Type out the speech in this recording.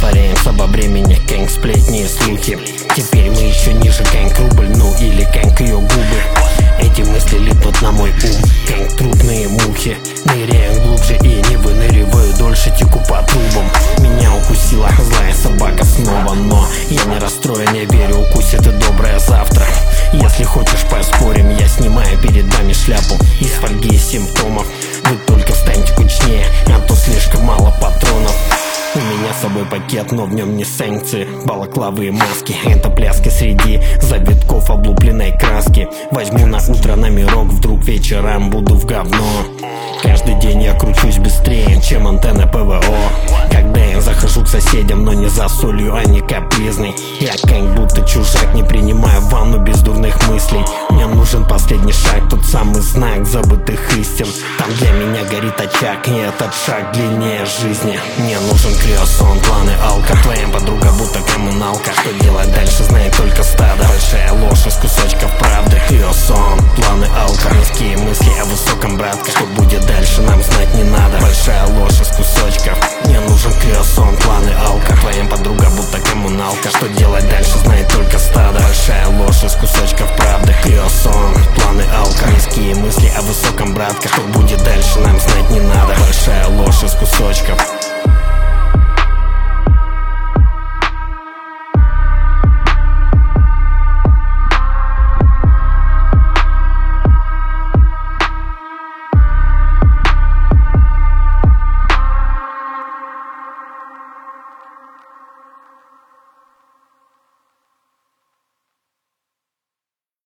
растворяемся во времени, кэнг, сплетни и слухи. Теперь мы еще ниже, кэнг, рубль, ну или кэнг, ее губы. Эти мысли липнут на мой ум, кэнг, трупные мухи. Ныряю глубже и не выныриваю дольше, теку по трубам. Меня укусила злая собака снова, но я не расстроен, я верю, укусит и доброе завтра. Если хочешь поспорим, я снимаю перед вами шляпу из фольги симптомов. Вы только станьте кучнее, а то слишком мало патронов. У меня с собой пакет, но в нем не санкции, балаклавы и маски. Это пляски среди завитков облупленной краски. Возьму на утро номерок, вдруг вечером буду в говно. Каждый день я кручусь быстрее, чем антенна ПВО. Когда я захожу к соседям, но не за солью, а не капризный. Я как будто чужак, не принимаю ванну без дурных мыслей. Мне нужен последний шаг, тот самый знак забытых истин. Там для меня горит очаг, и этот шаг длиннее жизни. Мне нужен криосон, планы алка. Твоя подруга будто коммуналка. Что делать дальше, знает только стадо. Большая ложь из кусочков правды. Криосон, планы алка. Низкие мысли о высоком, братка. Что будет дальше, нам знать не надо. Большая ложь из кусочков. Мне нужен криосон, планы алка. Твоя подруга будто коммуналка. Что делать дальше, знает только стадо. Большая ложь из кусочков правды. Криосон, планы алка. Низкие мысли о высоком, братка. Что будет дальше, нам знать не надо. Большая ложь из кусочков.